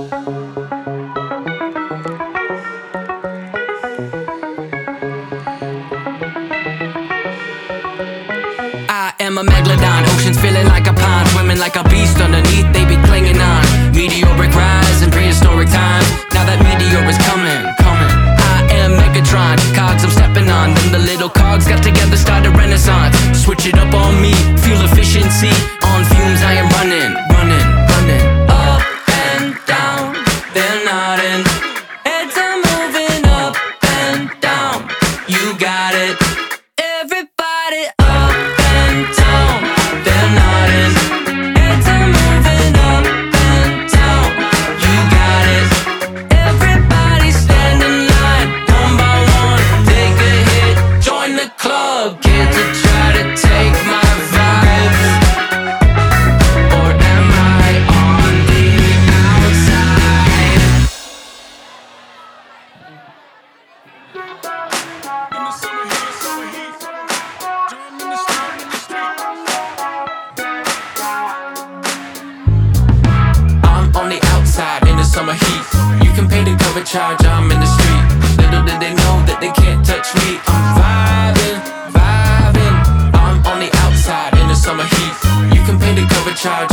I am a megalodon, oceans feeling like a pond, swimming like a beast underneath, they be clinging on. Meteoric rise in prehistoric times, now that meteor is coming. I am Megatron, cogs I'm stepping on, then the little cogs got together, started renaissance. Switch it up on me, fuel efficiency, on fumes I am running. Up and down, they're nodding, heads are moving up and down, you got it. Everybody up and down, they're nodding, heads are moving up and down, you got it. Everybody stand in line, one by one, take a hit, join the club. Kids are try to take my vibes, or am I on the outside? I'm on the outside in the summer heat. You can pay the cover charge, I'm in the street. Little did they know that they can't touch me. I'm vibing. I'm on the outside in the summer heat. You can pay the cover charge,